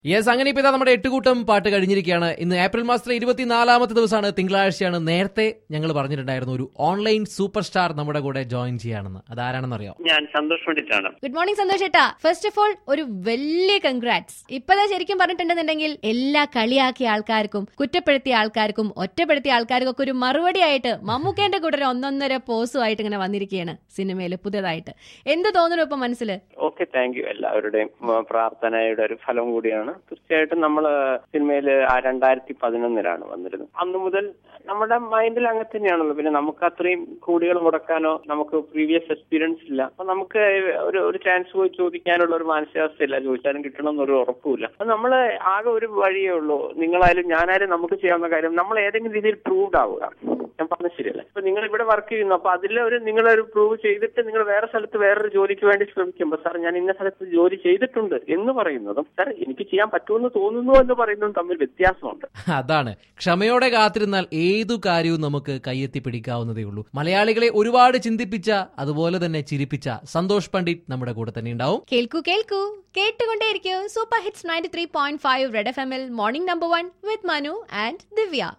Yes, അങ്ങനെ ഇപ്പൊ ഇതാ നമ്മുടെ എട്ടുകൂട്ടം പാട്ട് കഴിഞ്ഞിരിക്കുകയാണ്. ഇന്ന് ഏപ്രിൽ മാസത്തിലെ 24ാമത്തെ ദിവസമാണ്, തിങ്കളാഴ്ചയാണ്. നേരത്തെ ഞങ്ങൾ പറഞ്ഞിട്ടുണ്ടായിരുന്നു ഒരു ഓൺലൈൻ സൂപ്പർ സ്റ്റാർ നമ്മുടെ കൂടെ ജോയിൻ ചെയ്യാണെന്ന്. അതാരാണെന്ന് അറിയാം? ഞാൻ സന്തോഷ് പണ്ഡിറ്റാണ്. ഗുഡ് മോർണിംഗ് സന്തോഷ് ഏട്ടാ. ഫസ്റ്റ് ഓഫ് ഓൾ ഒരു വലിയ കൺഗ്രാറ്റ്സ്. ഇപ്പതാ ശരിക്കും പറഞ്ഞിട്ടുണ്ടെന്നുണ്ടെങ്കിൽ എല്ലാ കളിയാക്കിയ ആൾക്കാർക്കും, കുറ്റപ്പെടുത്തിയ ആൾക്കാർക്കും, ഒറ്റപ്പെടുത്തിയ ആൾക്കാർക്കും ഒക്കെ ഒരു മറുപടി ആയിട്ട് മമ്മൂക്കേന്റെ കൂടെ ഒരു ഒന്നൊന്നര പോസുമായിട്ട് ഇങ്ങനെ വന്നിരിക്കുകയാണ് സിനിമയിൽ പുതിയതായിട്ട്. എന്ത് തോന്നുന്നു ഇപ്പൊ മനസ്സിൽ? Okay, thank you. എല്ലാവരുടെയും പ്രാർത്ഥനയുടെ ഒരു ഫലം കൂടിയാണ്. തീർച്ചയായിട്ടും നമ്മൾ സിനിമയിൽ 2011 വന്നിരുന്നത്. അന്ന് മുതൽ നമ്മുടെ മൈൻഡിൽ അങ്ങനെ തന്നെയാണല്ലോ. പിന്നെ നമുക്ക് അത്രയും കോടികൾ മുടക്കാനോ നമുക്ക് പ്രീവിയസ് എക്സ്പീരിയൻസ് ഇല്ല. അപ്പൊ നമുക്ക് ഒരു ചാൻസ് പോയി ചോദിക്കാനുള്ള ഒരു മാനസികാവസ്ഥയില്ല. ചോദിച്ചാലും കിട്ടണമെന്നൊരു ഉറപ്പുമില്ല. അപ്പൊ നമ്മൾ ആകെ ഒരു വഴിയേ ഉള്ളൂ. നിങ്ങളായാലും ഞാനായാലും നമുക്ക് ചെയ്യാവുന്ന കാര്യം നമ്മൾ ഏതെങ്കിലും രീതിയിൽ പ്രൂവ്ഡ് ആവുക. ഞാൻ പറഞ്ഞത് ശരിയല്ല. ഇപ്പൊ നിങ്ങൾ ഇവിടെ വർക്ക് ചെയ്യുന്നു, അപ്പൊ അതിലൊരു നിങ്ങളൊരു പ്രൂവ് ചെയ്തിട്ട് നിങ്ങൾ വേറെ സ്ഥലത്ത് വേറൊരു ജോലിക്ക് വേണ്ടി ശ്രമിക്കുമ്പോൾ, സാർ ഞാൻ ഇന്ന സ്ഥലത്ത് ജോലി ചെയ്തിട്ടുണ്ട് എന്ന് പറയുന്നതും സാർ എനിക്ക് ചെയ്യാൻ പറ്റുമെന്ന് തോന്നുന്നു എന്ന് പറയുന്നതും തമ്മിൽ വ്യത്യാസമുണ്ട്. അതാണ്, ക്ഷമയോടെ കാത്തിരുന്നാൽ ഏതു കാര്യവും നമുക്ക് കയ്യെത്തി പിടിക്കാവുന്നതേ ഉള്ളൂ. മലയാളികളെ ഒരുപാട് ചിന്തിപ്പിച്ച, അതുപോലെ തന്നെ ചിരിപ്പിച്ച സന്തോഷ് പണ്ഡിറ്റ് നമ്മുടെ കൂടെ തന്നെ ഉണ്ടാവും. കേൾക്കൂ കേട്ടുകൊണ്ടേയിരിക്കൂ. Super hits 93.5 red FM morning number 1 with Manu and Divya.